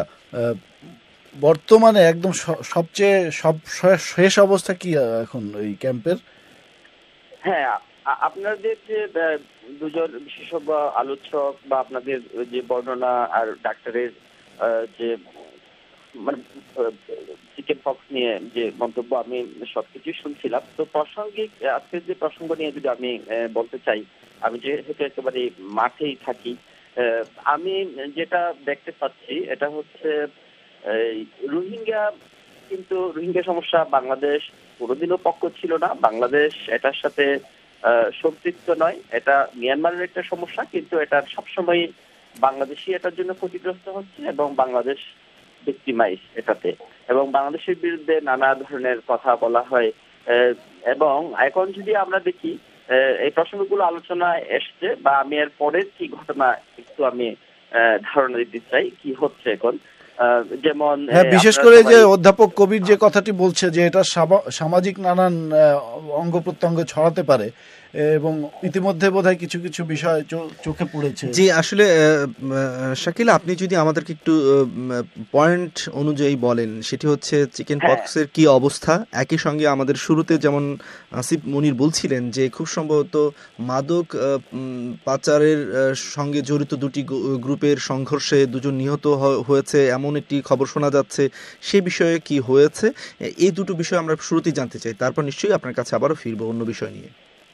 বর্তমানে একদম সবচেয়ে সব শেষ অবস্থা কি এখন এই ক্যাম্পের? হ্যাঁ, আপনাদের যে দুজন বিশেষজ্ঞ আলোচক বা আপনাদের যে বর্ণনা আর ডাক্তারের যে মানে চিকেন পক্স নিয়ে যে মন্তব্য, আমি সবকিছু শুনছিলাম। তো প্রাসঙ্গিক আজকের যে প্রসঙ্গ নিয়ে যদি আমি বলতে চাই, আমি যেহেতু একেবারে মাঠেই থাকি, আমি যেটা দেখতে পাচ্ছি এটা হচ্ছে রোহিঙ্গা, কিন্তু রোহিঙ্গা সমস্যা বাংলাদেশ কোনোদিনও পক্ষ ছিল না। বাংলাদেশ এটার সাথে সম্পৃক্ত নয়। এটা মিয়ানমারের একটা সমস্যা, কিন্তু এটা সবসময় বাংলাদেশই এটার জন্য ক্ষতিগ্রস্ত হচ্ছে এবং বাংলাদেশ ভিক্টিমাইজ এটাতে, এবং বাংলাদেশের বিরুদ্ধে নানা ধরনের কথা বলা হয়। এবং এখন যদি আমরা দেখি এই প্রসঙ্গগুলো আলোচনায় এসছে, বা আমি এর পরের কি ঘটনা একটু আমি ধারণা দিতে চাই কি হচ্ছে এখন। যেমন বিশেষ করে যে অধ্যাপক কবির যে কথাটি বলছে যে এটা সামাজিক নানান অঙ্গ প্রত্যঙ্গ ছড়াতে পারে, এবং ইতিমধ্যে বোধহয় কিছু কিছু বিষয় চোখে পড়েছে। জি, আসলে শাকিল, আপনি যদি আমাদেরকে একটু পয়েন্ট অনুযায়ী বলেন, সেটি হচ্ছে চিকেন পক্সের কি অবস্থা। একই সঙ্গে আমাদের শুরুতে যেমন আসিফ মনির বলছিলেন যে খুব সম্ভবত মাদক পাচারের সঙ্গে জড়িত দুটি গ্রুপের সংঘর্ষে দুজন নিহত হয়েছে, এমন একটি খবর শোনা যাচ্ছে। সে বিষয়ে কি হয়েছে, এই দুটো বিষয় আমরা শুরুতেই জানতে চাই, তারপর নিশ্চয়ই আপনার কাছে আবারও ফিরবো অন্য বিষয় নিয়ে।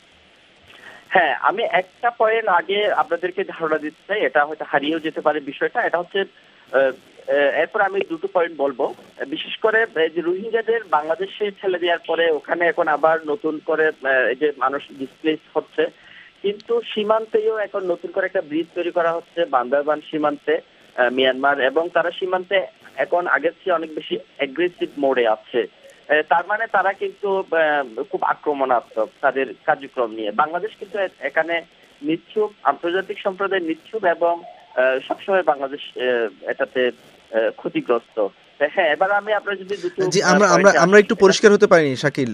হ্যাঁ, আমি একটা পয়েন্ট আগে আপনাদেরকে ধারণা দিতে চাই, এটা হয়তো হারিয়েও যেতে পারে বিষয়টা। এটা হচ্ছে, এরপর আমি দুটো পয়েন্ট বলবো। বিশেষ করে যে রোহিঙ্গাদের বাংলাদেশে ঠেলে দেওয়ার পরে ওখানে এখন আবার নতুন করে এই যে মানুষ ডিসপ্লেস হচ্ছে, কিন্তু সীমান্তেও এখন নতুন করে একটা ব্রিজ তৈরি করা হচ্ছে বান্দরবান সীমান্তে মিয়ানমার, এবং তারা সীমান্তে এখন আগের চেয়ে অনেক বেশি অ্যাগ্রেসিভ মোডে আছে। তার মানে তারা কিন্তু খুব আক্রমণাত্মক তাদের কার্যক্রম নিয়ে। বাংলাদেশ কিন্তু এখানে নিশ্চুপ, আন্তর্জাতিক সম্প্রদায় নিশ্চুপ, এবং সবসময় বাংলাদেশ এটাতে ক্ষতিগ্রস্ত। হ্যাঁ, এবার আমি আপনার যদি জি আমরা আমরা আমরা একটু পরিষ্কার হতে পারিনি শাকিল,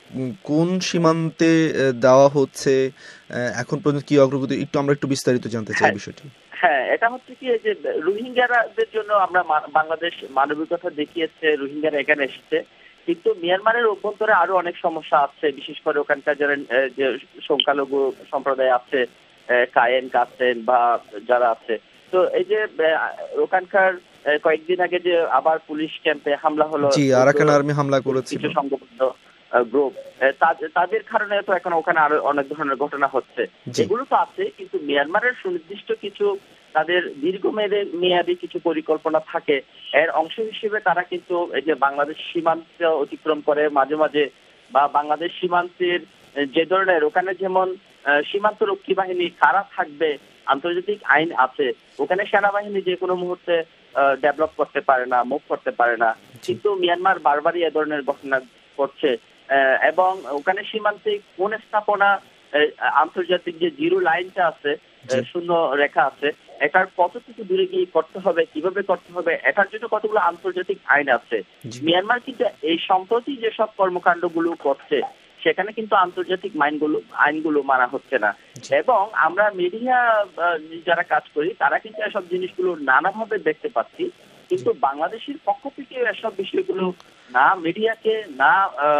কোন সীমান্তে দেওয়া হচ্ছে এখন পর্যন্ত কি অগ্রগতি, একটু আমরা একটু বিস্তারিত জানতে চাই বিষয়টি। হ্যাঁ, এটা হচ্ছে কি যে রোহিঙ্গাদের জন্য আমরা বাংলাদেশ মানবিকতা দেখিয়েছে, রোহিঙ্গারা এখানে এসেছে, কিন্তু মিয়ানমারের অভ্যন্তরে আরো অনেক সমস্যা আছে। বিশেষ করে ওখানকার যারা যে সংখ্যালঘু সম্প্রদায় আছে, কায়েন কাসেন বা যারা আছে, তো এই যে ওখানকার কয়েকদিন আগে যে আবার পুলিশ ক্যাম্পে হামলা হলো, আরাকান আর্মি হামলা করেছে কিছু সংঘবদ্ধ গ্রুপ, তাদের কারণে তো এখন ওখানে আরো অনেক ধরনের ঘটনা হচ্ছে। এগুলো তো আছে, কিন্তু মিয়ানমারের সুনির্দিষ্ট কিছু তাদের দীর্ঘমেয়াদী মেয়াদী কিছু পরিকল্পনা থাকে। এর অংশ হিসেবে তারা কিন্তু এই যে বাংলাদেশ সীমান্ত অতিক্রম করে মাঝে মাঝে, বা বাংলাদেশ সীমান্তের যে ধরনের ওখানে যেমন সীমান্ত রক্ষী বাহিনী কারা থাকবে, আন্তর্জাতিক আইন আছে, ওখানে সেনাবাহিনী যে কোনো মুহূর্তে ডেভেলপ করতে পারে না, মুভ করতে পারে না, কিন্তু মিয়ানমার বারবারই এ ধরনের ঘটনা করছে। এবং ওখানে সীমান্তে কোন স্থাপনা, আন্তর্জাতিক যে জিরো লাইনটা আছে, শূন্য রেখা আছে, এটার কতটুকু দূরে গিয়ে করতে হবে, কিভাবে করতে হবে, এটার জন্য কতগুলো আন্তর্জাতিক আইন আছে। মিয়ানমার কিন্তু এই সম্প্রতি যেসব কর্মকাণ্ড গুলো করছে সেখানে কিন্তু আন্তর্জাতিক আইনগুলো আইনগুলো মানা হচ্ছে না। এবং আমরা মিডিয়া যারা কাজ করি তারা কিন্তু এসব জিনিসগুলো নানাভাবে দেখতে পাচ্ছি, কিন্তু বাংলাদেশের পক্ষ থেকে এসব বিষয়গুলো না মিডিয়াকে না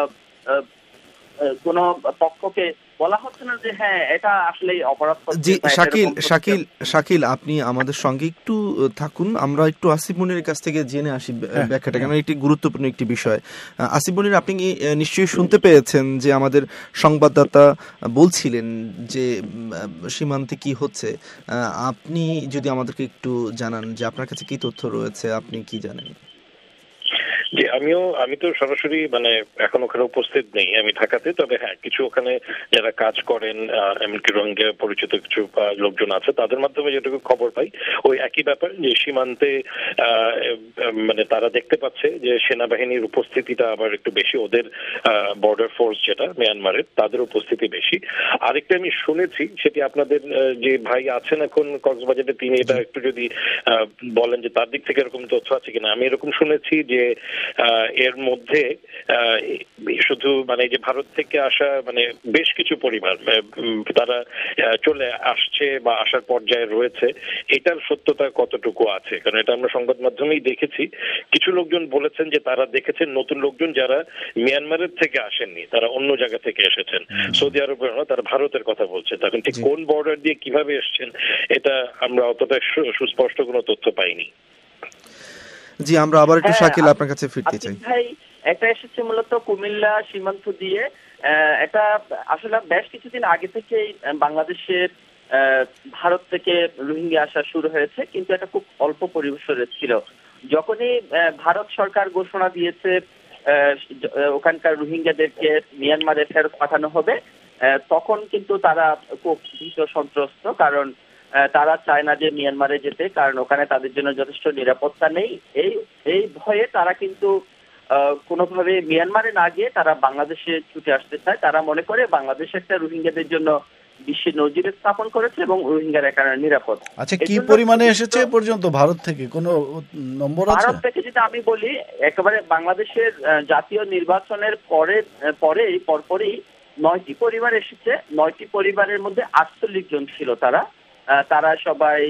কোন পক্ষকে বলা হচ্ছে না যে হ্যাঁ এটা আসলে অপরাধ। জি শাকিল শাকিল শাকিল আপনি আমাদের সঙ্গে একটু থাকুন, আমরা একটু আসিফ মনিরের কাছ থেকে জেনে আসি ব্যাখ্যাটা, কারণ এটি গুরুত্বপূর্ণ একটি বিষয়। আসিফ মনির, আপনি নিশ্চয়ই শুনতে পেয়েছেন যে আমাদের সংবাদদাতা বলছিলেন যে সীমান্তে কি হচ্ছে। আপনি যদি আমাদেরকে একটু জানান যে আপনার কাছে কি তথ্য রয়েছে, আপনি কি জানেন? যে আমিও আমি তো সরাসরি মানে এখন ওখানে উপস্থিত নেই, আমি ঢাকাতে। তবে হ্যাঁ, কিছু ওখানে যারা কাজ করেন, এমনকি রোহিঙ্গা পরিচিত কিছু লোকজন আছে, তাদের মাধ্যমে যেটুকু খবর পাই ওই একই ব্যাপার, যে সীমান্তে মানে তারা দেখতে পাচ্ছে যে সেনাবাহিনীর উপস্থিতিটা আবার একটু বেশি, ওদের বর্ডার ফোর্স যেটা মিয়ানমারের, তাদের উপস্থিতি বেশি। আরেকটা আমি শুনেছি, সেটি আপনাদের যে ভাই আছেন এখন কক্সবাজারে, তিনি এটা একটু যদি বলেন যে তার দিক থেকে এরকম তথ্য আছে কিনা। আমি এরকম শুনেছি যে এর মধ্যে শুধু মানে যে ভারত থেকে আসা মানে বেশ কিছু পরিবার তারা চলে আসছে বা আসার পর্যায়ে রয়েছে, এটার সত্যতা কতটুকু আছে? কারণ এটা আমরা সংবাদ মাধ্যমেই দেখেছি। কিছু লোকজন বলেছেন যে তারা দেখেছেন নতুন লোকজন যারা মিয়ানমারের থেকে আসেননি, তারা অন্য জায়গা থেকে এসেছেন, সৌদি আরবের না, তারা ভারতের কথা বলছে। তখন ঠিক কোন বর্ডার দিয়ে কিভাবে এসেছেন এটা আমরা অতটা সুস্পষ্ট কোনো তথ্য পাইনি। জি, আমরা আবার একটু শাকিল আপনার কাছে ফিরতে চাই। ভাই, একটা এসেছে মূলত কুমিল্লা সীমান্ত দিয়ে। এটা আসলে বেশ কিছুদিন আগে থেকেই বাংলাদেশের ভারত থেকে রোহিঙ্গা আসা শুরু হয়েছে, কিন্তু এটা খুব অল্প পরিসরে ছিল। যখনই ভারত সরকার ঘোষণা দিয়েছে ওখানকার রোহিঙ্গাদেরকে মিয়ানমারে ফেরত পাঠানো হবে, তখন কিন্তু তারা খুব ভীত সন্ত্রস্ত, কারণ তারা চায় না যে মিয়ানমারে যেতে, কারণ ওখানে তাদের জন্য যথেষ্ট নিরাপত্তা নেই। এই এই ভয়ে তারা কিন্তু কোনোভাবে মিয়ানমারে না গিয়ে তারা বাংলাদেশে ছুটে আসতে চায়। তারা মনে করে বাংলাদেশ একটা রোহিঙ্গাদের জন্য বিশ্বের নজির স্থাপন করেছে এবং রোহিঙ্গার এখানে নিরাপদ। আচ্ছা, কি পরিমাণে এসেছে পর্যন্ত ভারত থেকে কোনো নম্বর আছে? ভারত থেকে যদি আমি বলি, একেবারে বাংলাদেশের জাতীয় নির্বাচনের পরে পরেই পরপরই নয়টি পরিবার এসেছে। নয়টি পরিবারের মধ্যে আটচল্লিশ জন ছিল তারা। তারা সবাই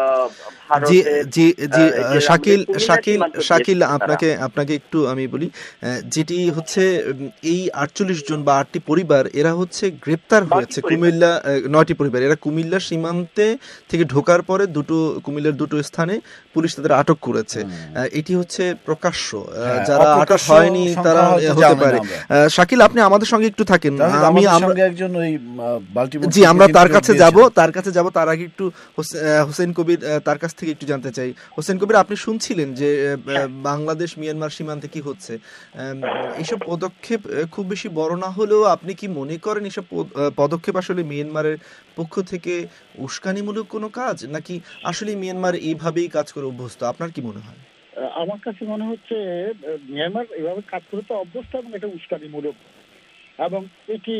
জি জি জি শাকিল শাকিল শাকিল আপনাকে আপনাকে একটু আমি বলি, যেটি হচ্ছে এই আটচল্লিশ জন বা আটটি পরিবার, এরা হচ্ছে গ্রেপ্তার হয়েছে কুমিল্লা, নয়টি পরিবার, এরা কুমিল্লা সীমান্তে থেকে ঢোকার পরে দুটো কুমিল্লার দুটো স্থানে পুলিশ তাদের আটক করেছে। এটি হচ্ছে প্রকাশ্য, যারা আটক হয়নি তারা হতে পারে। শাকিল, আপনি আমাদের সঙ্গে একটু থাকেন, আমি একজন ওই বাল্টিমোর, জি আমরা তার কাছে যাব তার কাছে যাব তার আগে একটু হোসেন কবির তার কাছ থেকে একটু জানতে চাই। হোসেন কবির, আপনি শুনছিলেন যে বাংলাদেশ মিয়ানমার সীমান্তে কি হচ্ছে, এইসব পদক্ষেপ খুব বেশি বড় না হলেও আপনি কি মনে করেন এসব পদক্ষেপ আসলে মিয়ানমারের পক্ষ থেকে উস্কানিমূলক কোনো কাজ, নাকি আসলে মিয়ানমার এইভাবেই কাজ করে অভ্যস্ত? আপনার কি মনে হয়? আমার কাছে মনে হচ্ছে মিয়ানমার এভাবে কাজ করে তো অভ্যস্ত এবং এটা উস্কানিমূলক, এবং এটি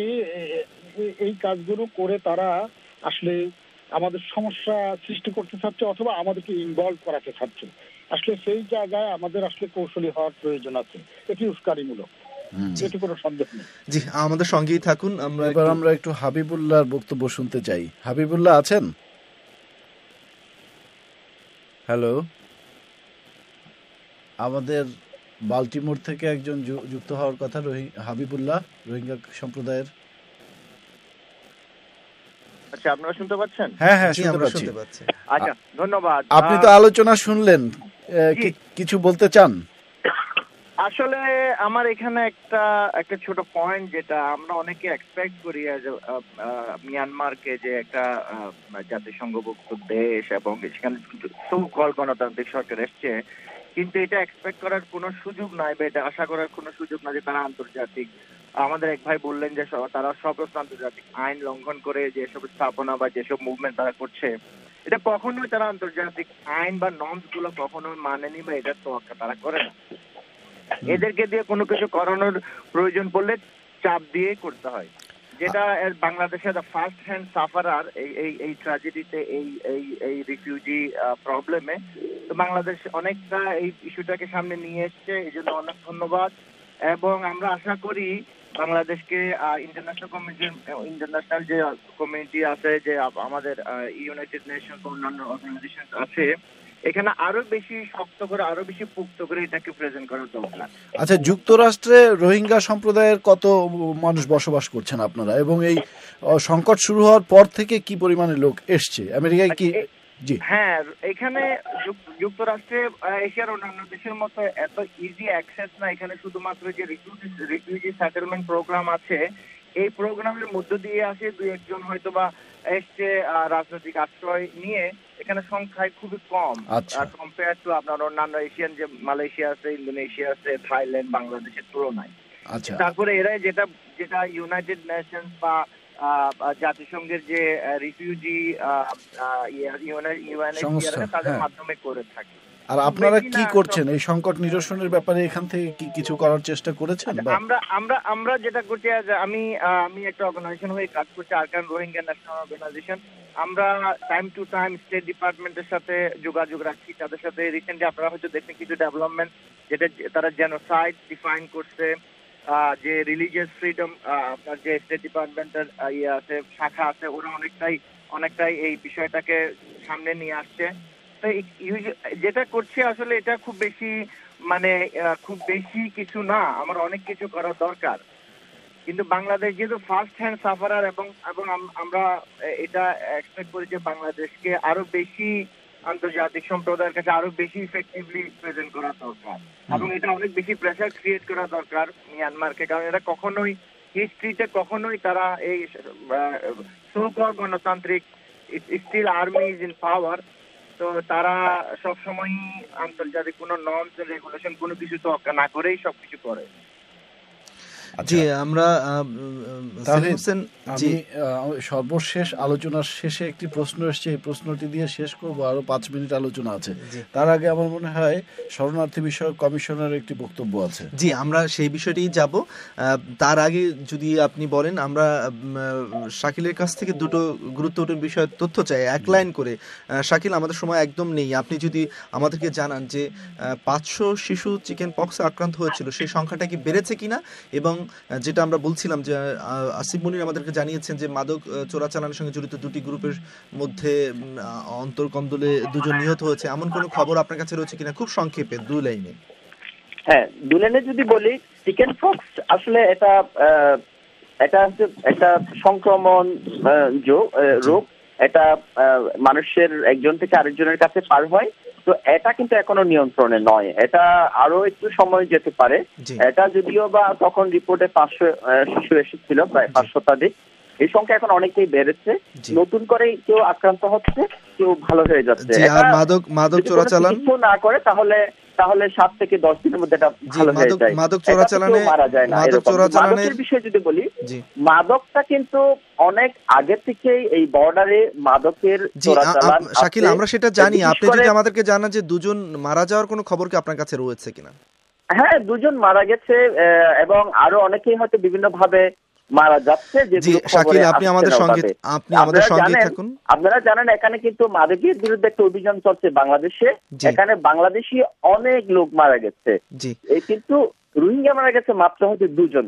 এই কাজগুলো করে তারা আসলে আমাদের সমস্যা সৃষ্টি করতে চাচ্ছে অথবা আমাদেরকে ইনভলভ করাতে চাচ্ছে। আসলে সেই জায়গায় আমাদের আসলে কৌশলী হওয়ার প্রয়োজন আছে। এটি উস্কানিমূলক, এটি কোনো সন্দেহ নেই। জি, আমাদের সঙ্গেই থাকুন। আমরা এবার আমরা একটু হাবিবুল্লাহর বক্তব্য শুনতে চাই। হাবিবুল্লাহ আছেন? হ্যালো, আমাদের বাল্টিমোর থেকে একজন যুক্ত হওয়ার কথা, হাবিবুল্লাহ, রোহিঙ্গা সম্প্রদায়ের। আচ্ছা, আপনারা শুনতে পাচ্ছেন? হ্যাঁ হ্যাঁ শুনতে পাচ্ছি। আচ্ছা, ধন্যবাদ। আপনি তো আলোচনা শুনলেন, কিছু বলতে চান? আসলে আমার এখানে একটা একটা ছোট পয়েন্ট, যেটা আমরা অনেকে এক্সপেক্ট করি মিয়ানমারকে যে একটা জাতিসংঘভুক্ত দেশ এবং সেখানে সুকল গণতান্ত্রিক সরকার এসছে, কিন্তু এটা এক্সপেক্ট করার কোনো সুযোগ নাই বা এটা আশা করার কোনো সুযোগ নাই যে তারা আন্তর্জাতিক, আমাদের এক ভাই বললেন যে তারা সমস্ত আন্তর্জাতিক আইন লঙ্ঘন করে যেসব স্থাপনা বা যেসব মুভমেন্ট তারা করছে, এটা কখনোই তারা আন্তর্জাতিক আইন বা নর্মস গুলো কখনোই মানেনি বা এটার তোয়াক্কা তারা করে না। এদেরকে দিয়ে কোনো কিছু করানোর প্রয়োজন পড়লে চাপ দিয়ে করতে হয়, যেটা বাংলাদেশের ফার্স্ট হ্যান্ড সাফারার এই এই ট্র্যাজেডিতে, এই এই এই রিফিউজি প্রবলেমে তো বাংলাদেশ অনেকটা এই ইস্যুটাকে সামনে নিয়ে এসছে, এই জন্য অনেক ধন্যবাদ। এবং আমরা আশা করি বাংলাদেশকে ইন্টারন্যাশনাল কমিউনিটি ইন্টারন্যাশনাল যে কমিউনিটি আছে, যে আমাদের ইউনাইটেড নেশন অন্যান্য অর্গানাইজেশন আছে, এখানে আরো বেশি শক্ত করে আরো বেশি পুক্ত করে এটাকে প্রেজেন্ট করার দরকার। আচ্ছা, যুক্তরাষ্ট্রে রোহিঙ্গা সম্প্রদায়ের কত মানুষ বসবাস করছেন আপনারা, এবং এই সংকট শুরু হওয়ার পর থেকে কি পরিমাণে লোক এসছে আমেরিকায়? কি জি হ্যাঁ, এখানে যুক্তরাষ্ট্রে এশিয়ার অন্যান্য দেশের মতো এত ইজি অ্যাক্সেস না। এখানে শুধুমাত্র যে রিফিউজি সেটেলমেন্ট প্রোগ্রাম আছে, এই প্রোগ্রামের মধ্য দিয়ে আসে দুই একজন হয়তো বা এসছে রাজনৈতিক আশ্রয় নিয়ে, এখানে সংখ্যায় খুবই কম কম্পেয়ার টু আপনার অন্যান্য এশিয়ান যে মালয়েশিয়া আছে, ইন্দোনেশিয়া আছে, থাইল্যান্ড, বাংলাদেশের তুলনায়। তারপরে এরা যেটা যেটা ইউনাইটেড নেশনস বা জাতিসংঘের যে রিফিউজি ইউএনএইচসিআর তাদের মাধ্যমে করে থাকে। আর আপনারা কি করছেন এই সংকট নিরসনের ব্যাপারে? এখান থেকে কি কিছু করার চেষ্টা করেছেন? আমরা আমরা আমরা যেটা করছি, আমি আমি একটা অর্গানাইজেশন হয়ে কাজ করছি, আরকান রোহিঙ্গা ন্যাশনাল অর্গানাইজেশন। আমরা টাইম টু টাইম স্টেট ডিপার্টমেন্টের সাথে যোগাযোগ রাখছি, তাদের সাথে। রিসেন্টলি আপনারা হয়তো দেখবেন কিছু ডেভেলপমেন্ট, যেটা তারা জেনোসাইড ডিফাইন করছে, যে রিলিজিয়াস ফ্রিডম আপনার যে স্টেট ডিপার্টমেন্টের ইয়ে আছে, শাখা আছে, ওরা অনেকটাই অনেকটাই এই বিষয়টাকে সামনে নিয়ে আসছে। যেটা করছে আসলে এটা খুব বেশি মানে খুব বেশি কিছু না, আমার অনেক কিছু করার দরকার। কিন্তু বাংলাদেশ যেহেতু ফার্স্ট হ্যান্ড সাফারার, এবং এবং আমরা এটা এক্সপেক্ট করি যে বাংলাদেশকে আরো বেশি আন্তর্জাতিক সম্প্রদায়ের কাছে আরো বেশি ইফেক্টিভলি প্রেজেন্ট করা দরকার, এবং এটা অনেক বেশি প্রেসার ক্রিয়েট করা দরকার মিয়ানমারকে। কারণ এটা কখনোই হিস্ট্রিতে কখনোই তারা এই সো-কল্ড গণতান্ত্রিক still army is in power, তো তারা সবসময় আন্তর্জাতিক কোনো নর্মস রেগুলেশন কোনো কিছু তোয়াক্কা না করেই সবকিছু করে। জি, আমরা আমি সর্বশেষ আলোচনার শেষে একটি প্রশ্ন এসছে, এই প্রশ্নটি দিয়ে শেষ করবো, আরো পাঁচ মিনিট আলোচনা আছে। তার আগে আমার মনে হয় শরণার্থী বিষয়ক কমিশনের একটি বক্তব্য আছে। জি, আমরা সেই বিষয়টি যাব। তার আগে যদি আপনি বলেন, আমরা শাকিলের কাছ থেকে দুটো গুরুত্বপূর্ণ বিষয়ের তথ্য চাই, এক লাইন করে। শাকিল, আমাদের সময় একদম নেই, আপনি যদি আমাদেরকে জানান যে পাঁচশো শিশু চিকেন পক্সে আক্রান্ত হয়েছিল, সেই সংখ্যাটা কি বেড়েছে কিনা, এবং যেটা আমরা বলছিলাম যে আসিফ মনির আমাদেরকে জানিয়েছেন যে মাদক চোরাচালানের সঙ্গে জড়িত দুটি গ্রুপের মধ্যে অন্তর্কন্দলে দুজন নিহত হয়েছে, এমন কোনো খবর আপনার কাছে রয়েছে কিনা? খুব সংক্ষেপে দু লাইনে। হ্যাঁ, দু লাইনে যদি বলি, চিকেন পক্স আসলে এটা এটা হচ্ছে একটা সংক্রমণ রোগ, এটা মানুষের একজন থেকে আরেকজনের কাছে পার হয়। তো এটা কিন্তু এখনো নিয়ন্ত্রণে নয়, এটা আরো একটু সময় যেতে পারে। এটা যদিও বা তখন রিপোর্টে পাঁচশো শিশু এসেছিল, প্রায় পাঁচ শতাধিক, এই সংখ্যা এখন অনেকটাই বেড়েছে। নতুন করে কেউ আক্রান্ত হচ্ছে, কেউ ভালো হয়ে যাচ্ছে। আর মাদক মাদক চোরাচালান কিছু না করে তাহলে তাহলে সাত থেকে দশ দিনের মধ্যে এটা ভালো হয়ে যায়। মাদক চোরাচালানে মারা যায় না। মাদক চোরাচালানের বিষয়ে যদি বলি, মাদকটা কিন্তু অনেক আগে থেকেই এই বর্ডারে মাদকের চোরাচালান। শাকিল, আমরা সেটা জানি, আপনি যদি আমাদেরকে জানান যে দুজন মারা যাওয়ার কোনো খবর কি আপনার কাছে রয়েছে কিনা? হ্যাঁ, দুজন মারা গেছে, এবং আরো অনেকেই হয়তো বিভিন্ন ভাবে মারা যাচ্ছে। আপনি আমাদের সঙ্গে আপনি আমাদের সঙ্গে থাকুন। আপনারা জানেন এখানে কিন্তু মাদকের বিরুদ্ধে একটা অভিযান চলছে বাংলাদেশে, এখানে বাংলাদেশি অনেক লোক মারা গেছে। এই কিন্তু রোহিঙ্গা মারা গেছে মাত্র হয়তো দুজন।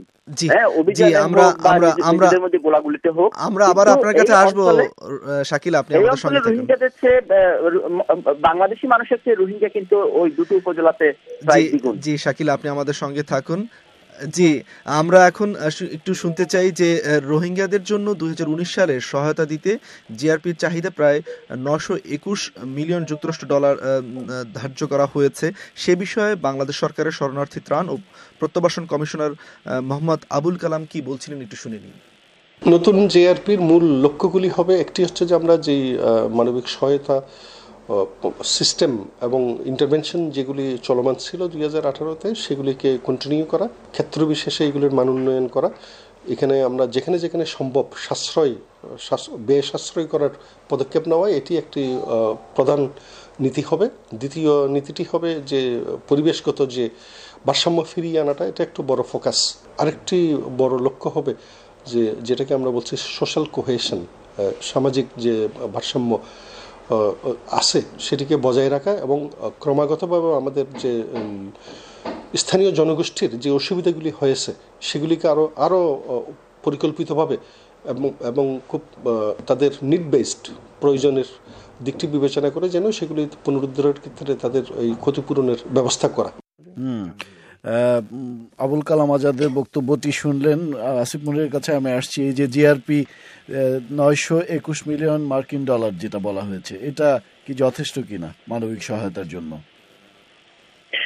গোলাগুলিতে হোক, আমরা আবার আপনার কাছে আসবো শাকিল, আপনি আমাদের সঙ্গে থাকুন। রোহিঙ্গাদের চেয়ে বাংলাদেশি মানুষের চেয়ে রোহিঙ্গা কিন্তু ওই দুটো উপজেলাতে প্রায় দ্বিগুণ। জি শাকিল, আপনি আমাদের সঙ্গে থাকুন। জি, আমরা এখন একটু শুনতে চাই যে রোহিঙ্গাদের জন্য দুই হাজার উনিশ সালে সহায়তা দিতে জিআরপির চাহিদা প্রায় নশো একুশ মিলিয়ন যুক্তরাষ্ট্র ডলার ধার্য করা হয়েছে। সে বিষয়ে বাংলাদেশ সরকারের শরণার্থী ত্রাণ ও প্রত্যাবাসন কমিশনার মোহাম্মদ আবুল কালাম কি বলছিলেন একটু শুনে নিন। নতুন জিআরপির মূল লক্ষ্যগুলি হবে, একটি হচ্ছে যে আমরা যেই মানবিক সহায়তা সিস্টেম এবং ইন্টারভেনশন যেগুলি চলমান ছিল দুই হাজার আঠারোতে, সেগুলিকে কন্টিনিউ করা, ক্ষেত্র বিশেষে এগুলির মান উন্নয়ন করা। এখানে আমরা যেখানে যেখানে সম্ভব সাশ্রয় ব্যয় সাশ্রয় করার পদক্ষেপ নেওয়া, এটি একটি প্রধান নীতি হবে। দ্বিতীয় নীতিটি হবে যে পরিবেশগত যে ভারসাম্য ফিরিয়ে আনাটা, এটা একটু বড় ফোকাস। আরেকটি বড় লক্ষ্য হবে যে যেটাকে আমরা বলছি সোশ্যাল কোহেশন, সামাজিক যে ভারসাম্য আছে সেটিকে বজায় রাখা, এবং ক্রমাগতভাবে আমাদের যে স্থানীয় জনগোষ্ঠীর যে অসুবিধাগুলি হয়েছে সেগুলিকে আরও আরও পরিকল্পিতভাবে এবং এবং খুব তাদের নিড বেসড প্রয়োজনের দিকটি বিবেচনা করে যেন সেগুলি পুনরুদ্ধারের ক্ষেত্রে তাদের এই ক্ষতিপূরণের ব্যবস্থা করা। হুম আবুল কালাম আজাদের বক্তব্যটি শুনলেন। আসিফ মনিরের কাছে আমি আসছি, এই যে জিআরপি নয়শো একুশ মিলিয়ন মার্কিন ডলার যেটা বলা হয়েছে, এটা কি যথেষ্ট কিনা মানবিক সহায়তার জন্য?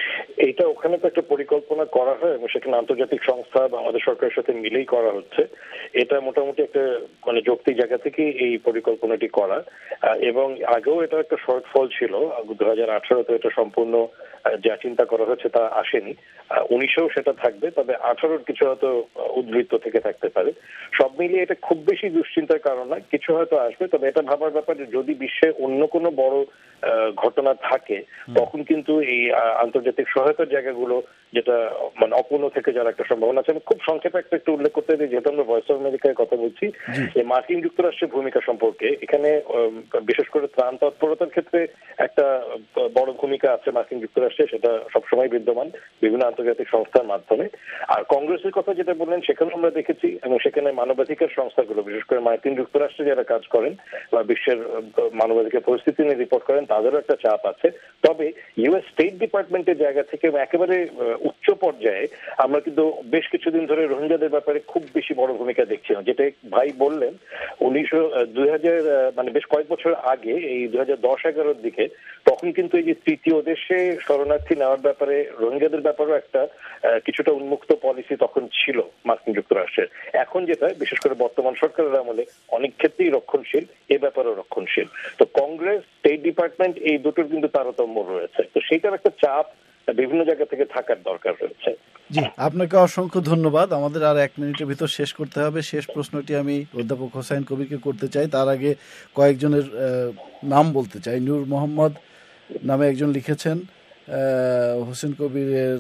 এইটা ওখানে তো একটা পরিকল্পনা করা হয় এবং সেখানে আন্তর্জাতিক সংস্থা বা আমাদের সরকারের সাথে মিলেই করা হচ্ছে। এটা মোটামুটি একটা মানে যৌক্তিক জায়গা থেকে এই পরিকল্পনাটি করা, এবং আগেও এটা একটা শর্টফল ছিল। দু হাজার আঠারোতে এটা সম্পূর্ণ যা চিন্তা করা হয়েছে তা আসেনি। উনিশেও সেটা থাকবে, তবে আঠারোর কিছু হয়তো উদ্বৃত্ত থেকে থাকতে পারে। সব মিলিয়ে এটা খুব বেশি দুশ্চিন্তার কারণ না, কিছু হয়তো আসবে। তবে এটা ভাবার ব্যাপার যে যদি বিশ্বে অন্য কোনো বড় ঘটনা থাকে তখন কিন্তু এই আন্তর্জাতিক সহায়তার জায়গাগুলো যেটা মানে অপূর্ণ থেকে যাওয়ার একটা সম্ভাবনা আছে। আমি খুব সংক্ষেপে একটা একটু উল্লেখ করতে দিই, যেহেতু আমরা ভয়েস অফ আমেরিকায় কথা বলছি, মার্কিন যুক্তরাষ্ট্রের ভূমিকা সম্পর্কে। এখানে বিশেষ করে ত্রাণ তৎপরতার ক্ষেত্রে একটা বড় ভূমিকা আছে মার্কিন যুক্তরাষ্ট্রে, সেটা সবসময় বিদ্যমান বিভিন্ন আন্তর্জাতিক সংস্থার মাধ্যমে। আর কংগ্রেসের কথা যেটা বললেন সেখানে আমরা দেখেছি, এবং সেখানে মানবাধিকার সংস্থাগুলো বিশেষ করে মার্কিন যুক্তরাষ্ট্রে যারা কাজ করেন বা বিশ্বের মানবাধিকার পরিস্থিতি নিয়ে রিপোর্ট করেন তাদেরও একটা চাপ আছে। তবে ইউএস স্টেট ডিপার্টমেন্টের জায়গা থেকে একেবারে উচ্চ পর্যায়ে আমরা কিন্তু বেশ কিছুদিন ধরে রোহিঙ্গাদের ব্যাপারে খুব বেশি বড় ভূমিকা দেখছি না। যেটা ভাই বললেন উনিশশো দুই হাজার মানে বেশ কয়েক বছর আগে, এই দুই হাজার দশ এগারোর দিকে, তখন কিন্তু এই যে তৃতীয় দেশে শরণার্থী নেওয়ার ব্যাপারে রোহিঙ্গাদের ব্যাপারেও একটা কিছুটা উন্মুক্ত পলিসি তখন ছিল মার্কিন যুক্তরাষ্ট্রের। এখন যেটা বিশেষ করে বর্তমান সরকারের আমলে অনেক ক্ষেত্রেই রক্ষণশীল, এ ব্যাপারেও রক্ষণশীল। তো কংগ্রেস, স্টেট ডিপার্টমেন্ট এই দুটোর কিন্তু তারতম্য রয়েছে। তো সেইটার একটা চাপ বিভিন্ন জায়গা থেকে থাকার দরকার রয়েছে। জি, আপনাকে অসংখ্য ধন্যবাদ। আমাদের আর এক মিনিটের ভিতর শেষ করতে হবে। শেষ প্রশ্নটি আমি অধ্যাপক হোসাইন কবিরকে করতে চাই। তার আগে কয়েকজনের নাম বলতে চাই। নূর মোহাম্মদ নামে একজন লিখেছেন, হোসেন কবিরের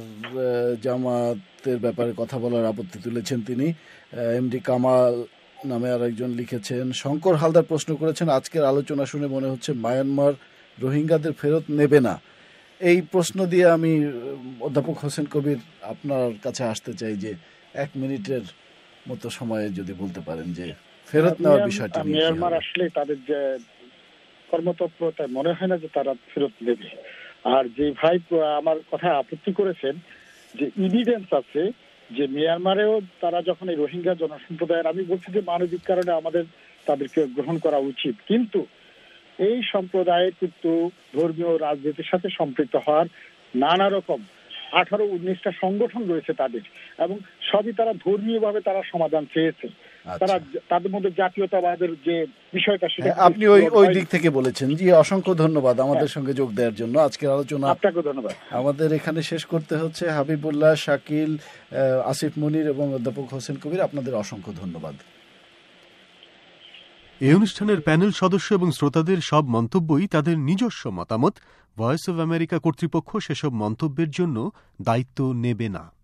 জামাতের ব্যাপারে কথা বলার আপত্তি তুলেছেন তিনি। এমডি কামাল নামে আর একজন লিখেছেন। শঙ্কর হালদার প্রশ্ন করেছেন, আজকের আলোচনা শুনে মনে হচ্ছে মায়ানমার রোহিঙ্গাদের ফেরত নেবে না। এই প্রশ্ন দিয়ে আমি অধ্যাপক হোসেন কবির আপনার কাছে আসতে চাই যে এক মিনিটের মতো সময়ে যদি বলতে পারেন যে ফেরত নেওয়ার বিষয়টা। মিয়ানমার আসলে তাদের যে কর্মতৎপরতা মনে হয় না যে তারা ফেরত নেবে। আর যে ভাই আমার কথা আপত্তি করেছেন যে ইভিডেন্স আছে যে মিয়ানমারেও তারা যখন এই রোহিঙ্গা জনসম্প্রদায়ের, আমি বলছি যে মানবিক কারণে আমাদের তাদেরকে গ্রহণ করা উচিত, কিন্তু এই সম্প্রদায়ের কিন্তু ধর্মীয় রাজনীতির সাথে সম্পৃক্ত হওয়ার নানা রকম আঠারো উনিশটা সংগঠন রয়েছে তাদের, এবং সবই তারা ধর্মীয় ভাবে তারা সমাধান চেয়েছে। তারা তাদের মধ্যে জাতীয়তাবাদের যে বিষয়টা সেটা আপনি ওই ওই দিক থেকে বলেছেন। জি, অসংখ্য ধন্যবাদ আমাদের সঙ্গে যোগ দেওয়ার জন্য। আজকের আলোচনা আপনাকে ধন্যবাদ। আমাদের এখানে শেষ করতে হচ্ছে। হাবিবুল্লাহ, শাকিল, আসিফ মুনির এবং অধ্যাপক হোসেন কবির, আপনাদের অসংখ্য ধন্যবাদ। এই অনুষ্ঠানের প্যানেল সদস্য এবং শ্রোতাদের সব মন্তব্যই তাদের নিজস্ব মতামত। ভয়েস অব আমেরিকা কর্তৃপক্ষ সেসব মন্তব্যের জন্য দায়িত্ব নেবে না।